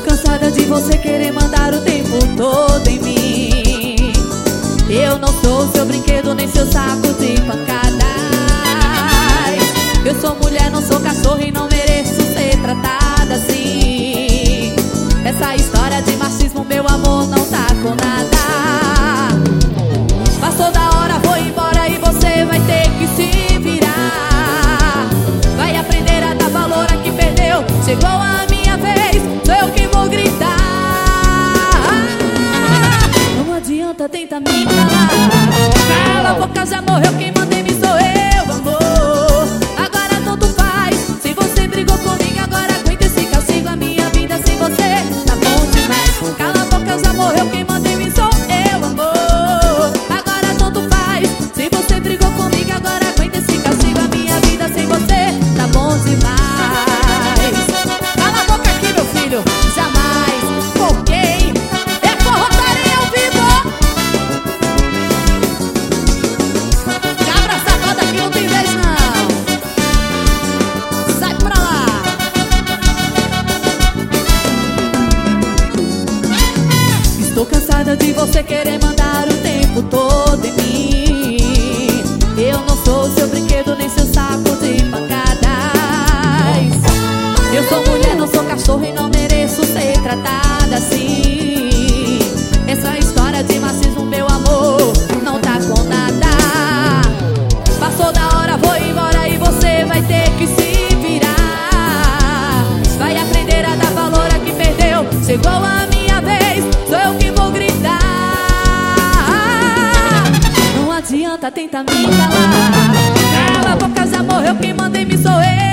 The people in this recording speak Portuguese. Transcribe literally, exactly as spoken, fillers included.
Estou cansada de você querer mandar o tempo todo em mim. Eu não sou seu brinquedo nem seu saco de pancadas. Eu sou mulher, não sou cachorro e não mereço ser tratada assim. Essa história de machismo, meu amor, não tá com nada. Passou da hora, vou embora e você vai ter que se virar. Vai aprender a dar valor a quem perdeu. Chegou a minha vez, sou eu que vou gritar. Não adianta tentar me calar. Cala a boca, já morreu, quem manda em mim sou eu, amor. Agora tanto faz, se você brigou comigo, agora aguenta esse castigo. A minha vida sem você tá bom demais. Cala a boca, já morreu, quem manda em mim sou eu, amor. Agora tanto faz, se você brigou comigo, agora aguenta esse castigo. A minha vida sem você tá bom demais. Cala a boca aqui, meu filho, jamais. Ok, é forrotaria ao vivo. Cabra safada aqui não tem vez não. Sai pra lá. Estou cansada de você querer mandar o tempo todo em mim. Eu não sou seu brinquedo nem seu saco de pancadas. Eu sou mulher, não sou cachorro e não mereço ser tratada assim. Essa história de machismo, meu amor, não tá com nada. Passou da hora, vou embora e você vai ter que se virar. Vai aprender a dar valor a quem perdeu. Chegou a minha vez, sou eu que vou gritar. Não adianta tentar me calar. Cala a boca, já morreu, quem manda em mim sou eu.